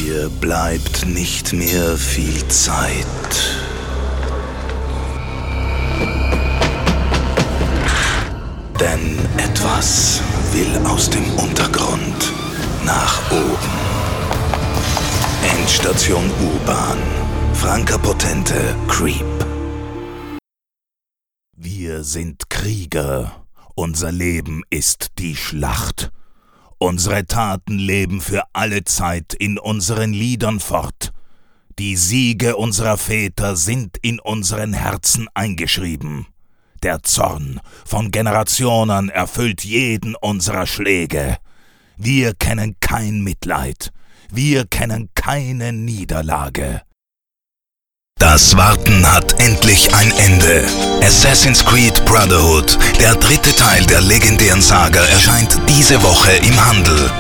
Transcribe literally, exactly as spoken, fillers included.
Dir bleibt nicht mehr viel Zeit. Denn etwas will aus dem Untergrund nach oben. Endstation U-Bahn. Franka Potente, Creep. Wir sind Krieger. Unser Leben ist die Schlacht. Unsere Taten leben für alle Zeit in unseren Liedern fort. Die Siege unserer Väter sind in unseren Herzen eingeschrieben. Der Zorn von Generationen erfüllt jeden unserer Schläge. Wir kennen kein Mitleid. Wir kennen keine Niederlage. Das Warten hat endlich ein Ende. Assassin's Creed Brotherhood, der dritte Teil der legendären Saga, erscheint diese Woche im Handel.